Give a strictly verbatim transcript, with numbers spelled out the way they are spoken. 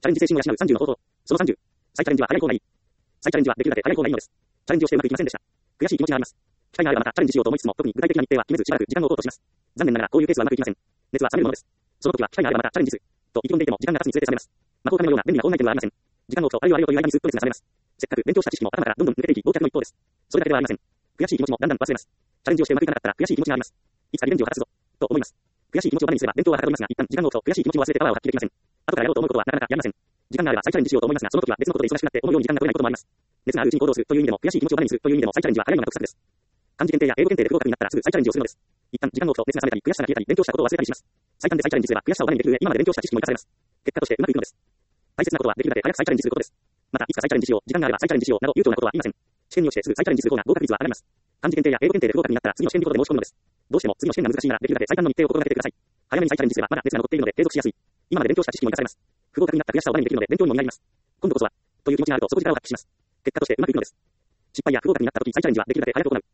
チャレンジ精神を養うさんじゅうの方法。そのさんじゅう。再チャレンジは早い方がいい。再チャレンジはできるだけ早い方がいいのです。チャレンジをしてうまくいきませんでした。悔しい気持ちがあります。機会があればまたチャレンジしようと思いつつも、特に具体的な日程は決めずしばらく時間を置こうとします。残念ながらこういうケースはうまくいきません。熱は冷めるものです。その時は機会があればまたチャレンジする。と意気込んでいても時間が経つにつれて冷めます。魔法亀のような便利なオンラインはありません。時間を置くとあれよあれよという間にストレスが冷めます。せっかく勉強した知識も頭からどんどん抜けていき、忘却の一方です。それだけではありません。悔しい気持ちもだんだん忘れます。チャレンジをしてうまくいかなかったら悔しい気持ちがあります。いつかリベンジを果たすぞ。と思います。悔しい気持ちをバネにすれば勉強ははかどりますが、一旦時間を置くと悔しい気持ちを忘れてパワーを発揮できません。後からやろうと思うことはなかなかやりません。時間があれば再チャレンジしようと思いますが、その時は別のことで忙しくなって思うように時間が取れないこともあります。熱があるうちに行動するという意味でも、悔しい気持ちをバネにするという意味でも再チャレンジは早いのが得策です。漢字検定や英語検定で不合格になったらすぐ再チャレンジをするのです。一旦時間を置くと熱が冷めたり、悔しさが消えたり、勉強したことを忘れたりします。最短で再チャレンジすれば悔しさをバネにできる上、今まで勉強した知識も活かされます。結果としてうまくいくのです。大切なことはできるだけ早く再チャレンジすることです。また、いつか再チャレンジしよう、時間があれば再チャレンジしようなど悠長なことは言いません。試験に落ちてすぐ再チャレンジする方が合格率は上がります。漢字検定や英語検定で不合格になったら次の試験にことで申し込むのです。どうしても次の試験が難しいならできるだけ最短の日程を心がけてください。早めに再チャレンジすればまだ熱が残っているので継続しやすい。今まで勉強した知識も活かされます。不合格になった悔しさをバネにできるので勉強にもなります。今度こそは、という気持ちがあるとそこ力を発揮します。結果としてうまくいくのです。失敗や不合格になった時再チャレンジはできるだけ早く行う。